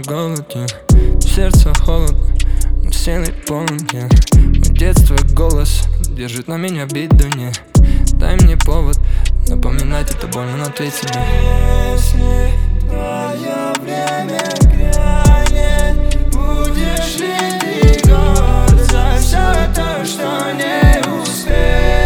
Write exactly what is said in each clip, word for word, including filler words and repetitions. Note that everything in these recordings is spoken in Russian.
голод, yeah. В сердце холод, но силы полон, yeah. Мой детство голос держит на меня биду, не дай мне повод напоминать это больно, но ответь себе. Если твое время грянет, будешь ли ты горд за все то, что не успел?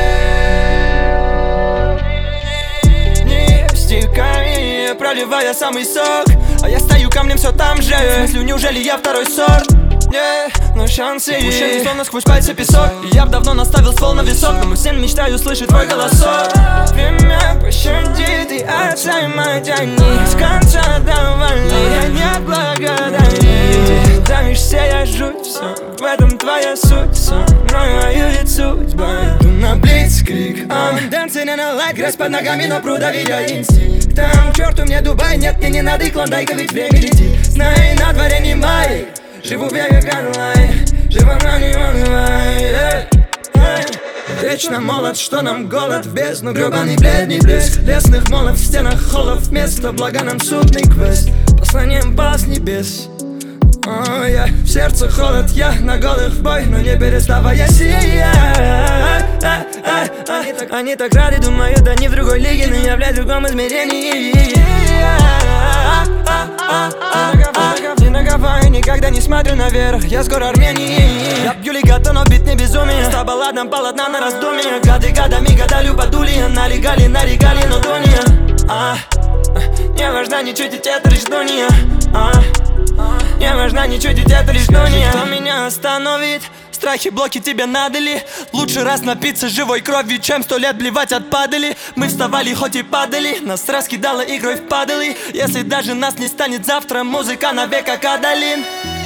Не стихами, проливая самый сок, а я стою камнем все там же. В смысле, неужели я второй сорт? Не, но шансы ушли, словно сквозь пальцы песок. И я б давно наставил ствол на висок, но мой сын мечтает услышать твой голосок. Время пощадит и отзаймать они с конца довольны, я не благодарю. Давишься, я жуть, все, в этом твоя суть. Со мной воюет судьба, иду на блицкрик. I'm dancing in a light, грязь под ногами, но прудавит я инстинкт. Там, к черту мне Дубай, нет, мне не надо и клондайка, ведь время летит. Знай, на дворе не май, живу в веке Карлай, живо, но не унывай. Вечно молод, что нам голод в бездну, гребаный бледный блеск лесных молов в стенах холлов, вместо блага нам судный квест, посланием пас небес. О, я в сердце холод, я на голых в бой, но не переставая сиять. Они так рады, думают, они в другой лиге, но я, блядь, в другом измерении. Не наговаривай, никогда не смотрю наверх, я с гор Армении. Я пью легато, но бит не безумие, ста балладам полотна на раздумье. Гады годами гадали, подули, налегали на регалии, но тония. а, Не важна ничуть, ведь это лишь дуния. а, Не важна ничуть, ведь это лишь дуния. Что меня остановит? Страхи, блоки тебе надо ли? Лучше раз напиться живой кровью, чем сто лет блевать от падали. Мы вставали, хоть и падали, нас раскидало игрой в падали. Если даже нас не станет завтра, музыка навек как Адалин.